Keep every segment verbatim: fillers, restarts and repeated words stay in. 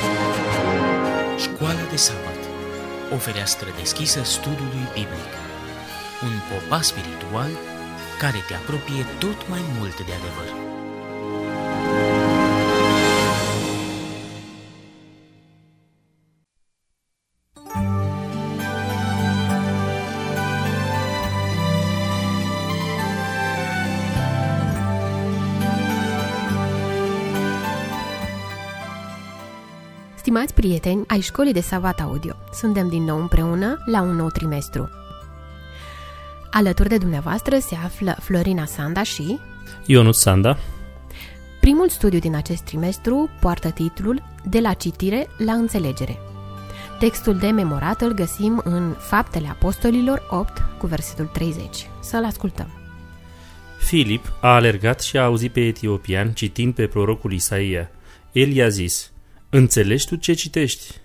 Școala de sabat, o fereastră deschisă studiului biblic, un popas spiritual care te apropie tot mai mult de adevăr. Stimați prieteni ai Școlii de Sabat Audio, suntem din nou împreună la un nou trimestru. Alături de dumneavoastră se află Florina Sanda și Ionuț Sanda. Primul studiu din acest trimestru poartă titlul De la citire la înțelegere. Textul de memorat îl găsim în Faptele Apostolilor opt cu versetul treizeci. Să-l ascultăm. Filip a alergat și a auzit pe etiopian citind pe prorocul Isaia. El i-a zis: înțelegi tu ce citești?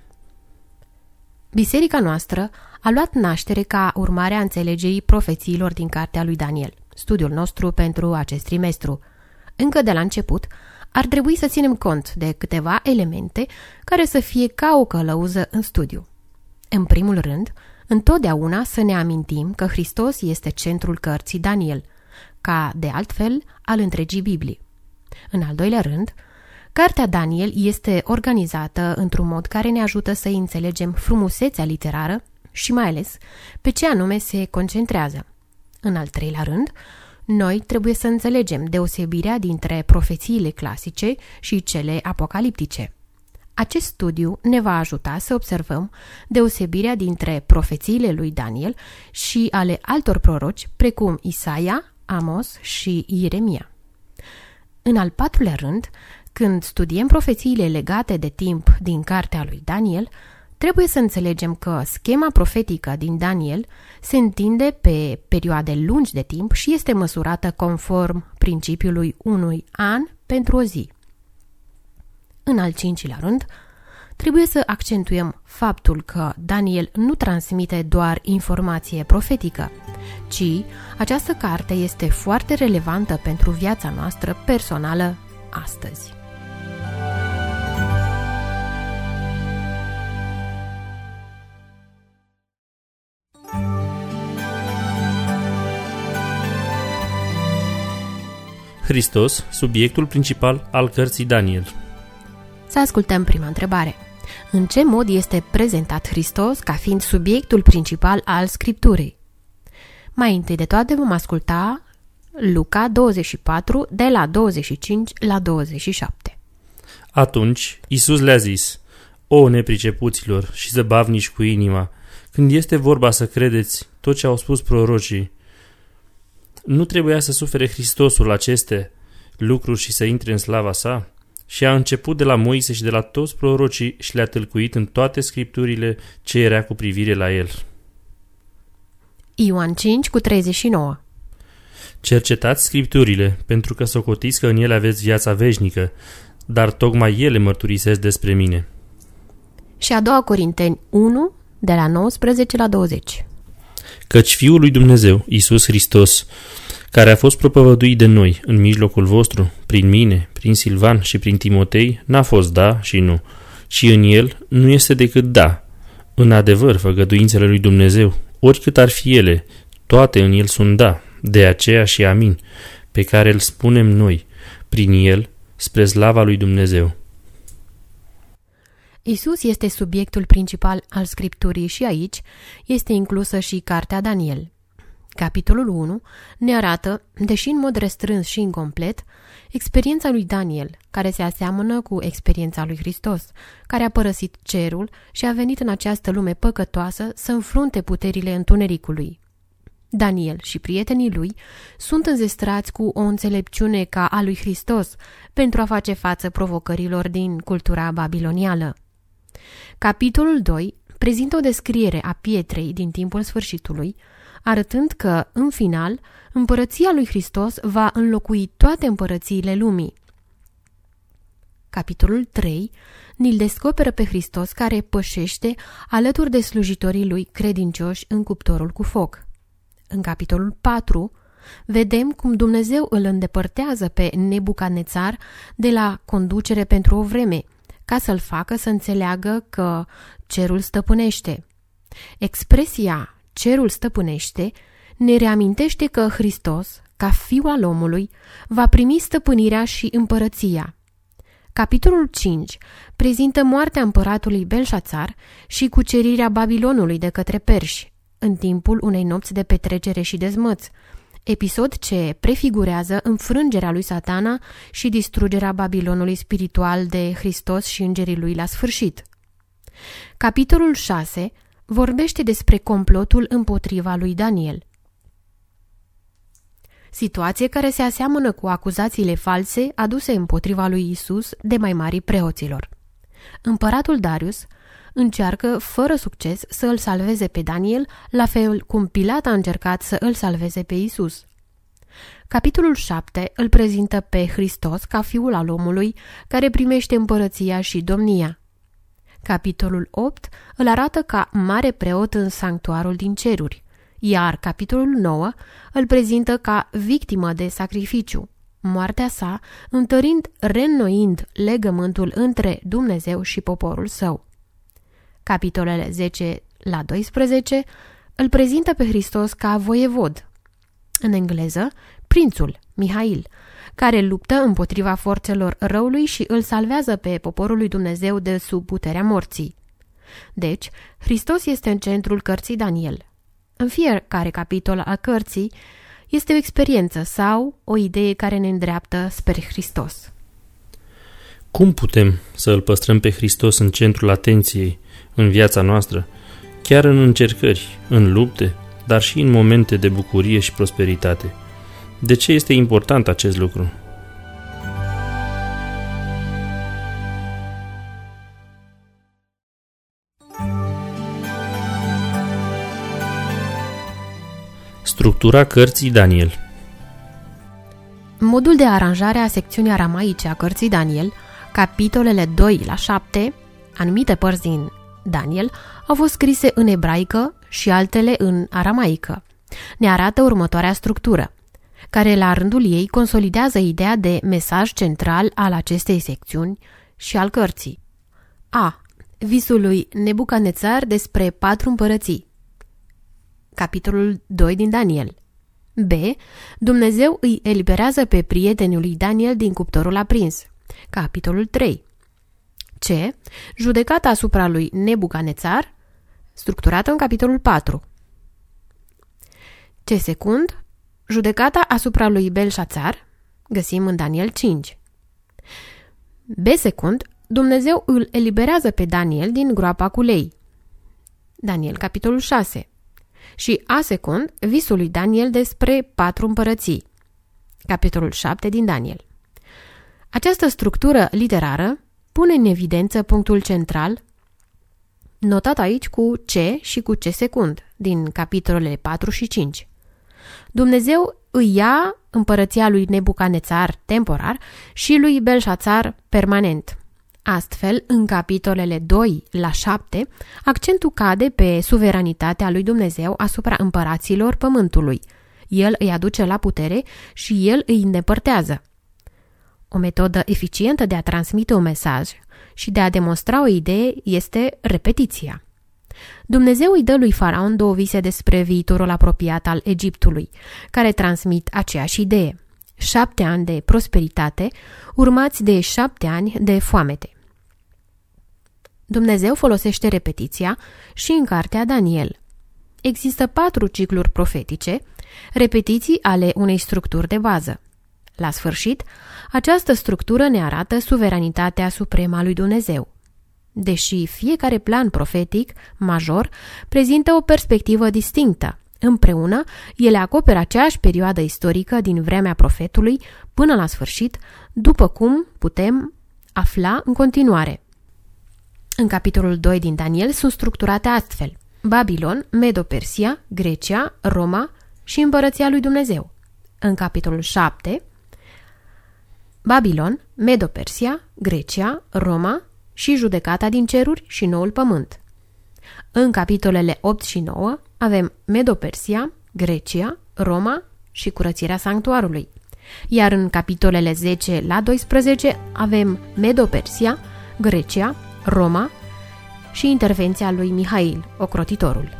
Biserica noastră a luat naștere ca urmare a înțelegerii profețiilor din cartea lui Daniel, studiul nostru pentru acest trimestru. Încă de la început, ar trebui să ținem cont de câteva elemente care să fie ca o călăuză în studiu. În primul rând, întotdeauna să ne amintim că Hristos este centrul cărții Daniel, ca de altfel al întregii Biblii. În al doilea rând, cartea Daniel este organizată într-un mod care ne ajută să înțelegem frumusețea literară și mai ales pe ce anume se concentrează. În al treilea rând, noi trebuie să înțelegem deosebirea dintre profețiile clasice și cele apocaliptice. Acest studiu ne va ajuta să observăm deosebirea dintre profețiile lui Daniel și ale altor proroci, precum Isaia, Amos și Ieremia. În al patrulea rând, când studiem profețiile legate de timp din cartea lui Daniel, trebuie să înțelegem că schema profetică din Daniel se întinde pe perioade lungi de timp și este măsurată conform principiului unui an pentru o zi. În al cincilea rând, trebuie să accentuăm faptul că Daniel nu transmite doar informație profetică, ci această carte este foarte relevantă pentru viața noastră personală astăzi. Hristos, subiectul principal al cărții Daniel. Să ascultăm prima întrebare. În ce mod este prezentat Hristos ca fiind subiectul principal al Scripturii? Mai întâi de toate vom asculta Luca douăzeci și patru, de la douăzeci și cinci la douăzeci și șapte. Atunci Iisus le-a zis: O nepricepuților și zăbavnici cu inima, când este vorba să credeți tot ce au spus prorocii, nu trebuia să sufere Hristosul aceste lucruri și să intre în slava sa? Și a început de la Moise și de la toți prorocii și le-a tâlcuit în toate scripturile ce era cu privire la el. Ioan cinci cu treizeci și nouă. Cercetați scripturile, pentru că socotiți că în ele aveți viața veșnică, dar tocmai ele mărturisesc despre mine. Și a doua Corinteni unu, de la nouăsprezece la douăzeci. Căci Fiul lui Dumnezeu, Iisus Hristos, care a fost propovăduit de noi în mijlocul vostru, prin mine, prin Silvan și prin Timotei, n-a fost da și nu, ci în el nu este decât da. În adevăr, făgăduințele lui Dumnezeu, oricât ar fi ele, toate în el sunt da, de aceea și amin, pe care îl spunem noi, prin el, spre slava lui Dumnezeu. Iisus este subiectul principal al Scripturii și aici este inclusă și cartea Daniel. Capitolul unu ne arată, deși în mod restrâns și incomplet, experiența lui Daniel, care se aseamănă cu experiența lui Hristos, care a părăsit cerul și a venit în această lume păcătoasă să înfrunte puterile întunericului. Daniel și prietenii lui sunt înzestrați cu o înțelepciune ca a lui Hristos pentru a face față provocărilor din cultura babilonială. Capitolul doi prezintă o descriere a pietrei din timpul sfârșitului, arătând că, în final, împărăția lui Hristos va înlocui toate împărățiile lumii. Capitolul trei ni-l descoperă pe Hristos care pășește alături de slujitorii lui credincioși în cuptorul cu foc. În capitolul patru vedem cum Dumnezeu îl îndepărtează pe Nebucadnețar de la conducere pentru o vreme, ca să-l facă să înțeleagă că cerul stăpânește. Expresia cerul stăpânește ne reamintește că Hristos, ca Fiul al omului, va primi stăpânirea și împărăția. Capitolul cinci prezintă moartea împăratului Belșațar și cucerirea Babilonului de către perși, în timpul unei nopți de petrecere și dezmăț, episod ce prefigurează înfrângerea lui Satana și distrugerea Babilonului spiritual de Hristos și îngerii lui la sfârșit. Capitolul șase vorbește despre complotul împotriva lui Daniel. Situație care se aseamănă cu acuzațiile false aduse împotriva lui Isus de mai mari preoților. Împăratul Darius încearcă fără succes să îl salveze pe Daniel, la fel cum Pilat a încercat să îl salveze pe Isus. Capitolul șapte îl prezintă pe Hristos ca Fiul al omului care primește împărăția și domnia. Capitolul opt îl arată ca mare preot în sanctuarul din ceruri, iar capitolul nouă îl prezintă ca victimă de sacrificiu, moartea sa întărind, reînnoind legământul între Dumnezeu și poporul său. Capitolele zece la doisprezece îl prezintă pe Hristos ca voievod, în engleză prințul Mihail, care luptă împotriva forțelor răului și îl salvează pe poporul lui Dumnezeu de sub puterea morții. Deci, Hristos este în centrul cărții Daniel. În fiecare capitol al cărții este o experiență sau o idee care ne îndreaptă spre Hristos. Cum putem să îl păstrăm pe Hristos în centrul atenției în viața noastră, chiar în încercări, în lupte, dar și în momente de bucurie și prosperitate? De ce este important acest lucru? Structura cărții Daniel. Modul de aranjare a secțiunii aramaice a cărții Daniel, capitolele doi la șapte, anumite părți din Daniel, au fost scrise în ebraică și altele în aramaică. Ne arată următoarea structură, care la rândul ei consolidează ideea de mesaj central al acestei secțiuni și al cărții. A. Visul lui Nebucadnețar despre patru împărății. Capitolul doi din Daniel. B. Dumnezeu îi eliberează pe prietenul lui Daniel din cuptorul aprins. Capitolul trei. C. Judecata asupra lui Nebucadnețar, structurată în capitolul patru. C. Secund. Judecata asupra lui Belșațar, găsim în Daniel cinci. B. Secund. Dumnezeu îl eliberează pe Daniel din groapa cu lei. Daniel, capitolul șase. Și A. Secund, visul lui Daniel despre patru împărății. Capitolul șapte din Daniel. Această structură literară pune în evidență punctul central, notat aici cu C și cu C secund, din capitolele patru și cinci. Dumnezeu îi ia împărăția lui Nebucadnețar temporar și lui Belșațar permanent. Astfel, în capitolele doi la șapte, accentul cade pe suveranitatea lui Dumnezeu asupra împăraților pământului. El îi aduce la putere și el îi îndepărtează. O metodă eficientă de a transmite un mesaj și de a demonstra o idee este repetiția. Dumnezeu îi dă lui Faraon două vise despre viitorul apropiat al Egiptului, care transmit aceeași idee. Șapte ani de prosperitate, urmați de șapte ani de foamete. Dumnezeu folosește repetiția și în cartea Daniel. Există patru cicluri profetice, repetiții ale unei structuri de bază. La sfârșit, această structură ne arată suveranitatea supremă a lui Dumnezeu. Deși fiecare plan profetic major prezintă o perspectivă distinctă, împreună ele acoperă aceeași perioadă istorică din vremea profetului până la sfârșit, după cum putem afla în continuare. În capitolul doi din Daniel sunt structurate astfel: Babilon, Medo-Persia, Grecia, Roma și Împărăția lui Dumnezeu. În capitolul șapte, Babilon, Medo-Persia, Grecia, Roma și judecata din ceruri și noul pământ. În capitolele opt și nouă avem Medo-Persia, Grecia, Roma și curățirea sanctuarului. Iar în capitolele zece la doisprezece avem Medo-Persia, Grecia, Roma și intervenția lui Mihail, ocrotitorul.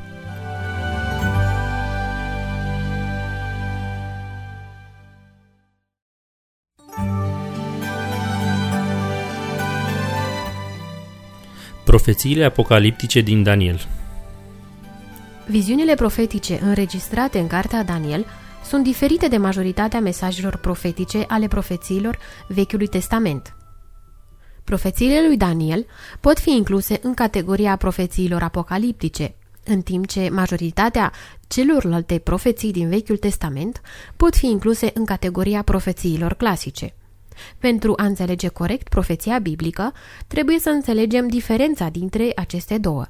Profețiile apocaliptice din Daniel. Viziunile profetice înregistrate în cartea Daniel sunt diferite de majoritatea mesajelor profetice ale profețiilor Vechiului Testament. Profețiile lui Daniel pot fi incluse în categoria profețiilor apocaliptice, în timp ce majoritatea celorlalte profeții din Vechiul Testament pot fi incluse în categoria profețiilor clasice. Pentru a înțelege corect profeția biblică, trebuie să înțelegem diferența dintre aceste două.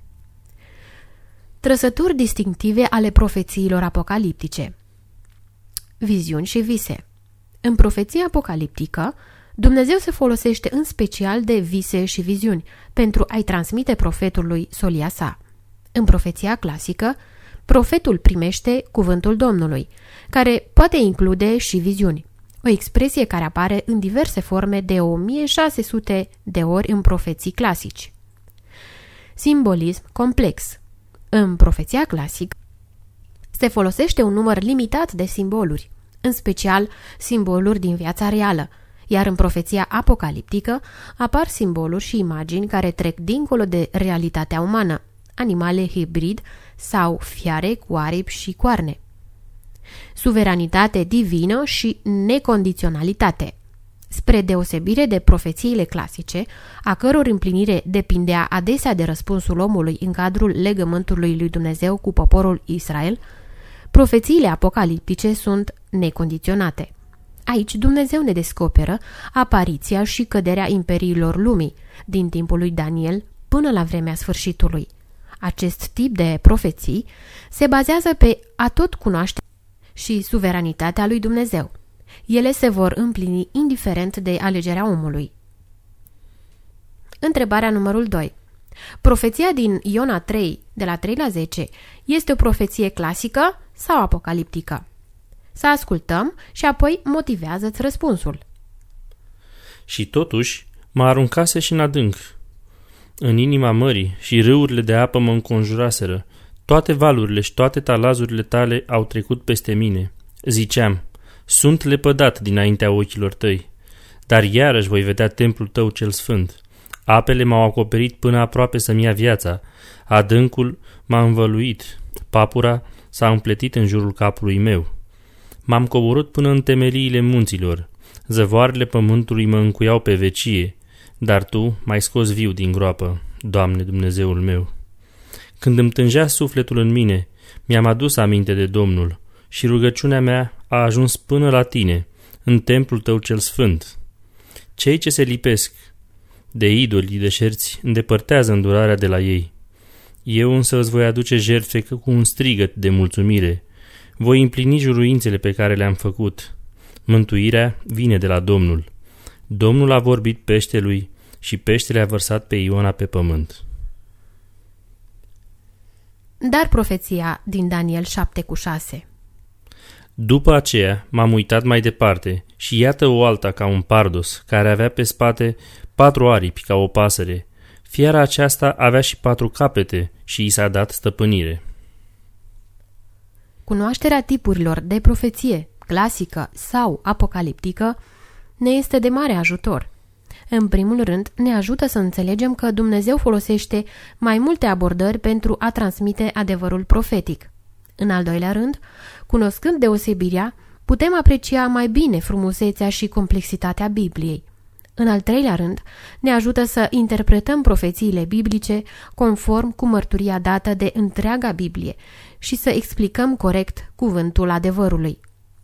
Trăsături distinctive ale profețiilor apocaliptice. Viziuni și vise. În profeția apocaliptică, Dumnezeu se folosește în special de vise și viziuni pentru a-i transmite profetului solia sa. În profeția clasică, profetul primește cuvântul Domnului, care poate include și viziuni, o expresie care apare în diverse forme de o mie șase sute de ori în profeții clasici. Simbolism complex. În profeția clasică se folosește un număr limitat de simboluri, în special simboluri din viața reală, iar în profeția apocaliptică apar simboluri și imagini care trec dincolo de realitatea umană, animale hibrid sau fiare cu aripi și coarne. Suveranitate divină și necondiționalitate. Spre deosebire de profețiile clasice, a căror împlinire depindea adesea de răspunsul omului în cadrul legământului lui Dumnezeu cu poporul Israel, profețiile apocaliptice sunt necondiționate. Aici Dumnezeu ne descoperă apariția și căderea imperiilor lumii, din timpul lui Daniel până la vremea sfârșitului. Acest tip de profeții se bazează pe atot cunoașterea și suveranitatea lui Dumnezeu. Ele se vor împlini indiferent de alegerea omului. Întrebarea numărul doi. Profeția din Iona trei, de la trei la zece, este o profeție clasică sau apocaliptică? Să ascultăm și apoi motivează-ți răspunsul. Și totuși mă aruncase și în adânc, în inima mării, și râurile de apă mă înconjuraseră. Toate valurile și toate talazurile tale au trecut peste mine. Ziceam, sunt lepădat dinaintea ochilor tăi, dar iarăși voi vedea templul tău cel sfânt. Apele m-au acoperit până aproape să-mi ia viața, adâncul m-a învăluit, papura s-a împletit în jurul capului meu. M-am coborât până în temeliile munților, zăvoarele pământului mă încuiau pe vecie, dar Tu m-ai scos viu din groapă, Doamne Dumnezeul meu. Când îmi tângea sufletul în mine, mi-am adus aminte de Domnul și rugăciunea mea a ajuns până la Tine, în templul Tău cel sfânt. Cei ce se lipesc de idoli deșerți îndepărtează îndurarea de la ei. Eu însă îți voi aduce jertfe cu un strigăt de mulțumire. Voi împlini juruințele pe care le-am făcut. Mântuirea vine de la Domnul. Domnul a vorbit peștelui și peștele a vărsat pe Iona pe pământ. Dar profeția din Daniel șapte cu șase. După aceea m-am uitat mai departe și iată o alta ca un pardos, care avea pe spate patru aripi ca o pasăre. Fiara aceasta avea și patru capete și i s-a dat stăpânire. Cunoașterea tipurilor de profeție, clasică sau apocaliptică, ne este de mare ajutor. În primul rând, ne ajută să înțelegem că Dumnezeu folosește mai multe abordări pentru a transmite adevărul profetic. În al doilea rând, cunoscând deosebirea, putem aprecia mai bine frumusețea și complexitatea Bibliei. În al treilea rând, ne ajută să interpretăm profețiile biblice conform cu mărturia dată de întreaga Biblie și să explicăm corect cuvântul adevărului.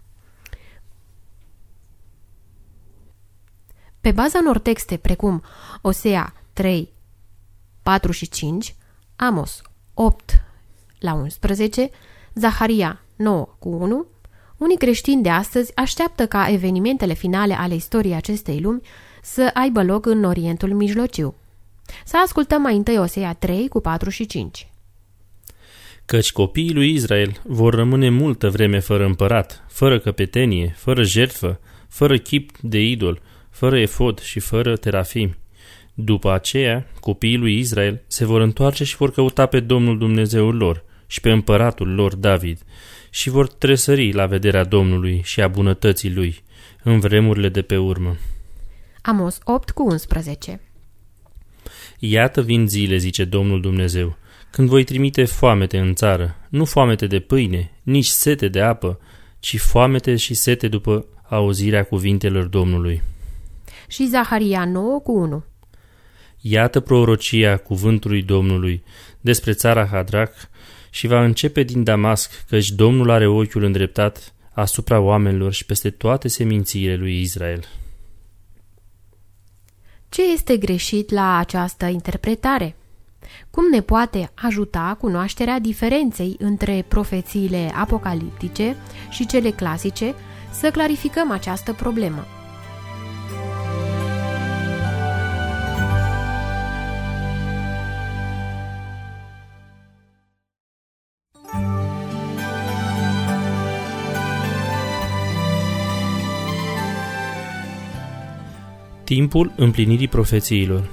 Pe baza unor texte precum Osea trei, patru și cinci, Amos opt la unsprezece, Zaharia nouă cu unu, unii creștini de astăzi așteaptă ca evenimentele finale ale istoriei acestei lumi să aibă loc în Orientul Mijlociu. Să ascultăm mai întâi Osea trei cu patru și cinci. Căci copiii lui Israel vor rămâne multă vreme fără împărat, fără căpetenie, fără jertfă, fără chip de idol, fără efod și fără terafimi. După aceea, copiii lui Israel se vor întoarce și vor căuta pe Domnul Dumnezeul lor și pe împăratul lor David și vor tresări la vederea Domnului și a bunătății lui în vremurile de pe urmă. Amos opt cu unsprezece. Iată vin zile, zice Domnul Dumnezeu, când voi trimite foamete în țară, nu foamete de pâine, nici sete de apă, ci foamete și sete după auzirea cuvintelor Domnului. Și Zaharia nouă cu unu. Iată prorocia cuvântului Domnului despre țara Hadrac și va începe din Damasc, căci Domnul are ochiul îndreptat asupra oamenilor și peste toate semințiile lui Israel. Ce este greșit la această interpretare? Cum ne poate ajuta cunoașterea diferenței între profețiile apocaliptice și cele clasice să clarificăm această problemă? Timpul împlinirii profețiilor.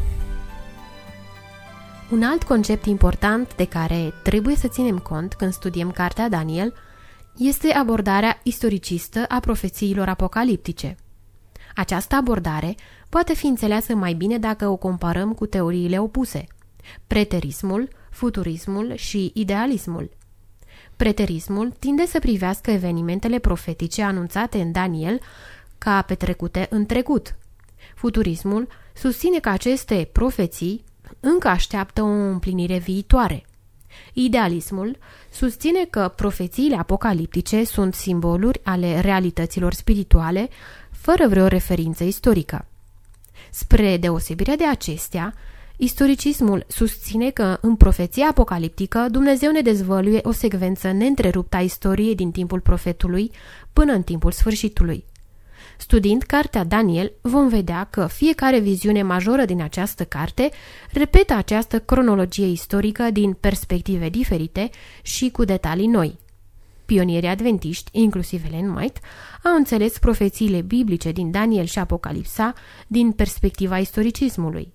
Un alt concept important de care trebuie să ținem cont când studiem cartea Daniel este abordarea istoricistă a profețiilor apocaliptice. Această abordare poate fi înțeleasă mai bine dacă o comparăm cu teoriile opuse: preterismul, futurismul și idealismul. Preterismul tinde să privească evenimentele profetice anunțate în Daniel ca petrecute în trecut. Futurismul susține că aceste profeții încă așteaptă o împlinire viitoare. Idealismul susține că profețiile apocaliptice sunt simboluri ale realităților spirituale, fără vreo referință istorică. Spre deosebire de acestea, istoricismul susține că în profeția apocaliptică Dumnezeu ne dezvăluie o secvență neîntreruptă a istoriei din timpul profetului până în timpul sfârșitului. Studiind cartea Daniel, vom vedea că fiecare viziune majoră din această carte repetă această cronologie istorică din perspective diferite și cu detalii noi. Pionierii adventiști, inclusiv Ellen White, au înțeles profețiile biblice din Daniel și Apocalipsa din perspectiva istoricismului.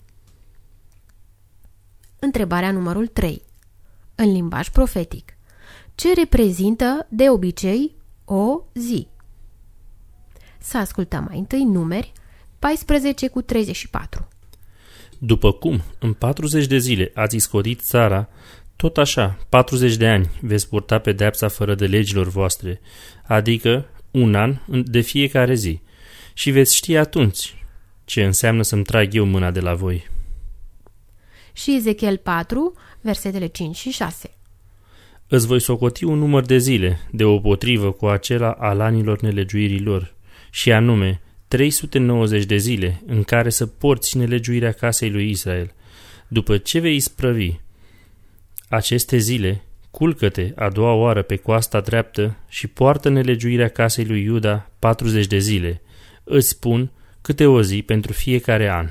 Întrebarea numărul trei. În limbaj profetic, ce reprezintă de obicei o zi? Să ascultăm mai întâi Numeri paisprezece cu treizeci și patru. După cum în patruzeci de zile ați iscodit țara, tot așa, patruzeci de ani veți purta pedeapsa fără de legilor voastre, adică un an de fiecare zi, și veți ști atunci ce înseamnă să-mi trag eu mâna de la voi. Și Ezechiel patru, versetele cinci și șase. Îți voi socoti un număr de zile, deopotrivă cu acela al anilor nelegiuirilor, și anume trei sute nouăzeci de zile în care să porți nelegiuirea casei lui Israel. După ce vei isprăvi aceste zile, culcă-te a doua oară pe coasta dreaptă și poartă nelegiuirea casei lui Iuda patruzeci de zile. Îți spun câte o zi pentru fiecare an.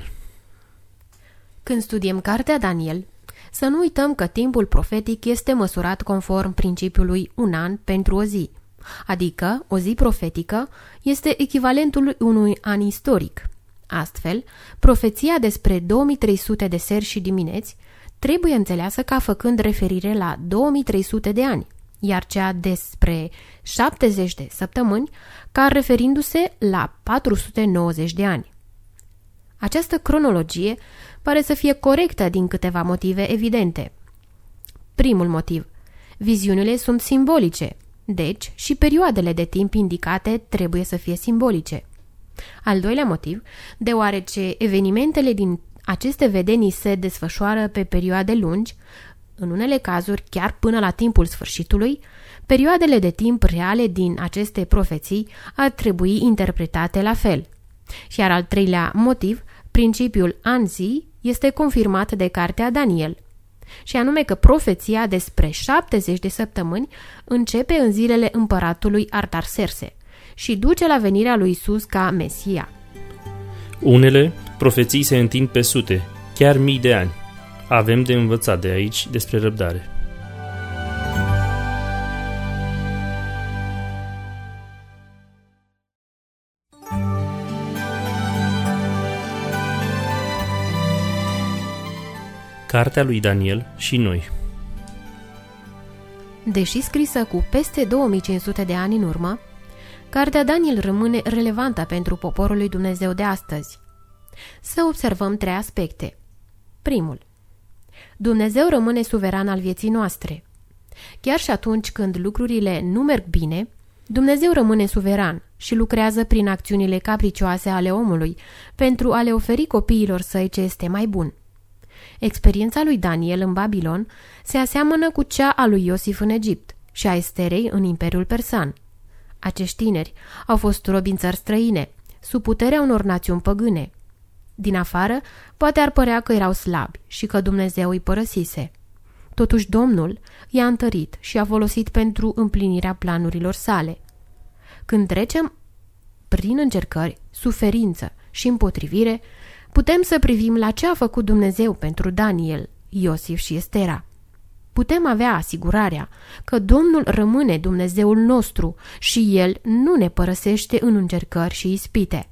Când studiem cartea Daniel, să nu uităm că timpul profetic este măsurat conform principiului un an pentru o zi, adică o zi profetică este echivalentul unui an istoric. Astfel, profeția despre două mii trei sute de seri și dimineți trebuie înțeleasă ca făcând referire la două mii trei sute de ani, iar cea despre șaptezeci de săptămâni ca referindu-se la patru sute nouăzeci de ani. Această cronologie pare să fie corectă din câteva motive evidente. Primul motiv: viziunile sunt simbolice, deci și perioadele de timp indicate trebuie să fie simbolice. Al doilea motiv: deoarece evenimentele din aceste vedenii se desfășoară pe perioade lungi, în unele cazuri chiar până la timpul sfârșitului, perioadele de timp reale din aceste profeții ar trebui interpretate la fel. Iar al treilea motiv, principiul an-zi, este confirmat de cartea Daniel, și anume că profeția despre șaptezeci de săptămâni începe în zilele împăratului Artaxerxe și duce la venirea lui Isus ca Mesia. Unele profeții se întind pe sute, chiar mii de ani. Avem de învățat de aici despre răbdare. Cartea lui Daniel și noi. Deși scrisă cu peste două mii cinci sute de ani în urmă, Cartea Daniel rămâne relevantă pentru poporul lui Dumnezeu de astăzi. Să observăm trei aspecte. Primul. Dumnezeu rămâne suveran al vieții noastre. Chiar și atunci când lucrurile nu merg bine, Dumnezeu rămâne suveran și lucrează prin acțiunile capricioase ale omului pentru a le oferi copiilor săi ce este mai bun. Experiența lui Daniel în Babilon se aseamănă cu cea a lui Iosif în Egipt și a Esterei în Imperiul Persan. Acești tineri au fost robi în țări străine, sub puterea unor națiuni păgâne. Din afară, poate ar părea că erau slabi și că Dumnezeu îi părăsise. Totuși Domnul i-a întărit și a folosit pentru împlinirea planurilor sale. Când trecem prin încercări, suferință și împotrivire, putem să privim la ce a făcut Dumnezeu pentru Daniel, Iosif și Estera. Putem avea asigurarea că Domnul rămâne Dumnezeul nostru și El nu ne părăsește în încercări și ispite.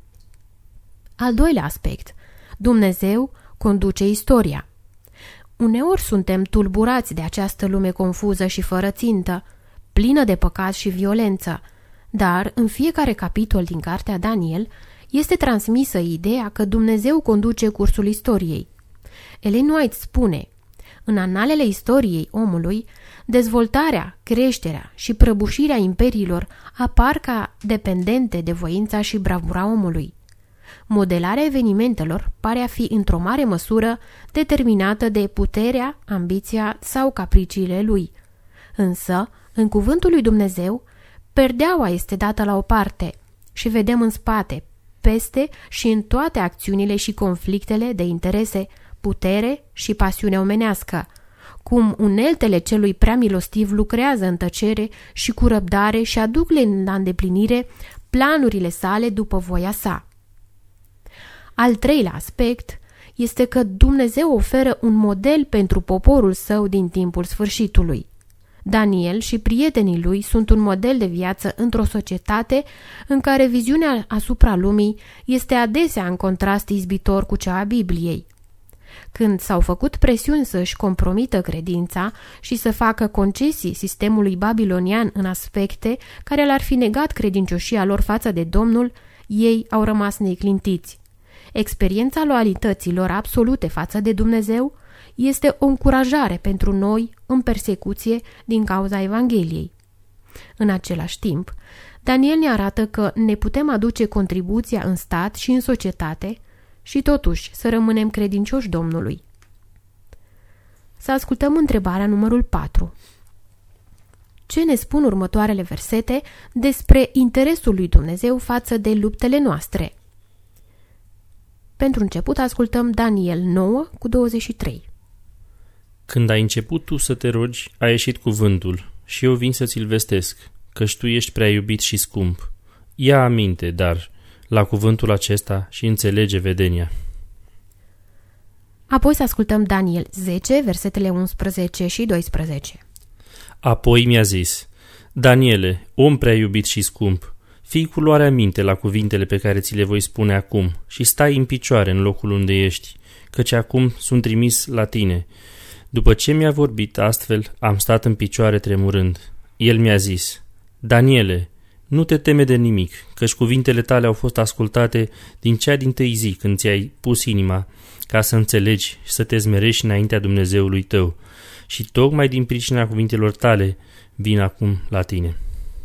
Al doilea aspect. Dumnezeu conduce istoria. Uneori suntem tulburați de această lume confuză și fără țintă, plină de păcat și violență, dar în fiecare capitol din cartea Daniel este transmisă ideea că Dumnezeu conduce cursul istoriei. Ellen White spune: în analele istoriei omului, dezvoltarea, creșterea și prăbușirea imperiilor apar ca dependente de voința și bravura omului. Modelarea evenimentelor pare a fi într-o mare măsură determinată de puterea, ambiția sau capriciile lui. Însă, în cuvântul lui Dumnezeu, perdeaua este dată la o parte și vedem în spate, peste și în toate acțiunile și conflictele de interese, putere și pasiune omenească, cum uneltele celui prea milostiv lucrează în tăcere și cu răbdare și aduc la îndeplinire planurile sale după voia sa. Al treilea aspect este că Dumnezeu oferă un model pentru poporul său din timpul sfârșitului. Daniel și prietenii lui sunt un model de viață într-o societate în care viziunea asupra lumii este adesea în contrast izbitor cu cea a Bibliei. Când s-au făcut presiuni să-și compromită credința și să facă concesii sistemului babilonian în aspecte care le-ar fi negat credincioșia lor față de Domnul, ei au rămas neclintiți. Experiența loialităților absolute față de Dumnezeu este o încurajare pentru noi în persecuție din cauza Evangheliei. În același timp, Daniel ne arată că ne putem aduce contribuția în stat și în societate și totuși să rămânem credincioși Domnului. Să ascultăm întrebarea numărul patru. Ce ne spun următoarele versete despre interesul lui Dumnezeu față de luptele noastre? Pentru început ascultăm Daniel nouă cu douăzeci și trei. Când ai început tu să te rogi, a ieșit cuvântul și eu vin să ți-l vestesc, căci tu ești prea iubit și scump. Ia aminte, dar, la cuvântul acesta și înțelege vedenia. Apoi să ascultăm Daniel zece, versetele unsprezece și doisprezece. Apoi mi-a zis: Daniele, om prea iubit și scump, fii cu luarea minte la cuvintele pe care ți le voi spune acum și stai în picioare în locul unde ești, căci acum sunt trimis la tine. După ce mi-a vorbit astfel, am stat în picioare tremurând. El mi-a zis: Daniele, nu te teme de nimic, căci cuvintele tale au fost ascultate din cea dintâi zi când ți-ai pus inima, ca să înțelegi și să te zmerești înaintea Dumnezeului tău. Și tocmai din pricina cuvintelor tale vin acum la tine.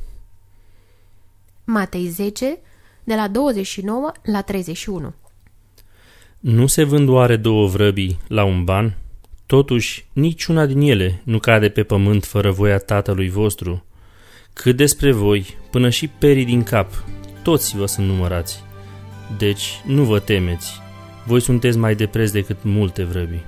Matei zece, de la douăzeci și nouă la treizeci și unu. Nu se vând oare două vrăbii la un ban? Totuși, niciuna din ele nu cade pe pământ fără voia Tatălui vostru. Cât despre voi, până și perii din cap, toți vă sunt numărați. Deci, nu vă temeți, voi sunteți mai de preț decât multe vrăbii.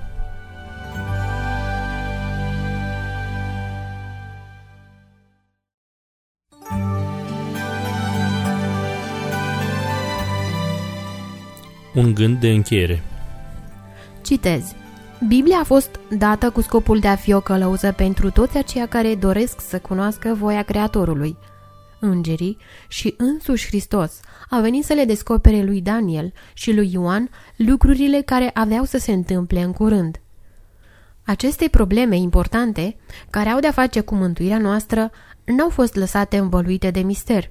Un gând de încheiere. Citez. Biblia a fost dată cu scopul de a fi o călăuză pentru toți aceia care doresc să cunoască voia Creatorului. Îngerii și însuși Hristos au venit să le descopere lui Daniel și lui Ioan lucrurile care aveau să se întâmple în curând. Aceste probleme importante, care au de-a face cu mântuirea noastră, n-au fost lăsate învăluite de mister.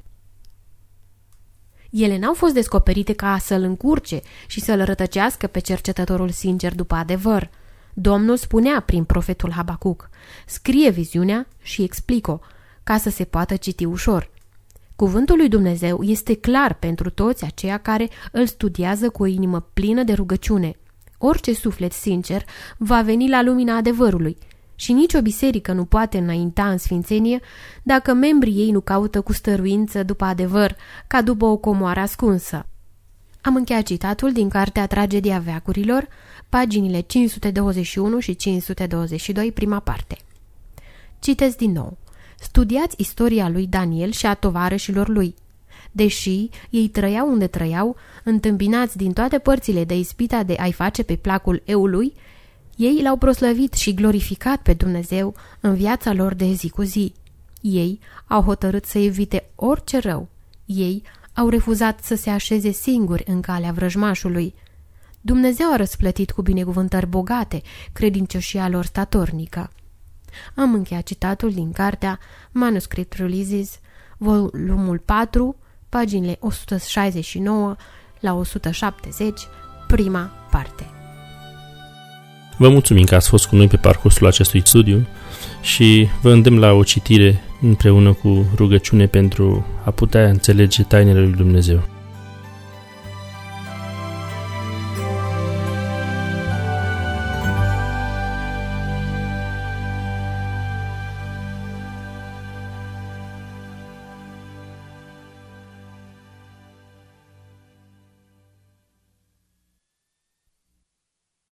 Ele n-au fost descoperite ca să-l încurce și să-l rătăcească pe cercetătorul sincer după adevăr. Domnul spunea prin profetul Habacuc: scrie viziunea și explic-o, ca să se poată citi ușor. Cuvântul lui Dumnezeu este clar pentru toți aceia care îl studiază cu o inimă plină de rugăciune. Orice suflet sincer va veni la lumina adevărului și nicio biserică nu poate înainta în sfințenie dacă membrii ei nu caută cu stăruință după adevăr, ca după o comoară ascunsă. Am încheiat citatul din cartea Tragedia veacurilor, paginile cinci sute douăzeci și unu și cinci sute douăzeci și doi, prima parte. Citesc din nou. Studiați istoria lui Daniel și a tovarășilor lui. Deși ei trăiau unde trăiau, întâmpinați din toate părțile de ispita de a-i face pe placul eului, ei l-au proslăvit și glorificat pe Dumnezeu în viața lor de zi cu zi. Ei au hotărât să evite orice rău. Ei au refuzat să se așeze singuri în calea vrăjmașului. Dumnezeu a răsplătit cu binecuvântări bogate credincioșia lor statornică. Am încheiat citatul din cartea Manuscript Releases, volumul patru, paginile o sută șaizeci și nouă la o sută șaptezeci, prima parte. Vă mulțumim că ați fost cu noi pe parcursul acestui studiu și vă îndemn la o citire împreună cu rugăciune pentru a putea înțelege tainele lui Dumnezeu.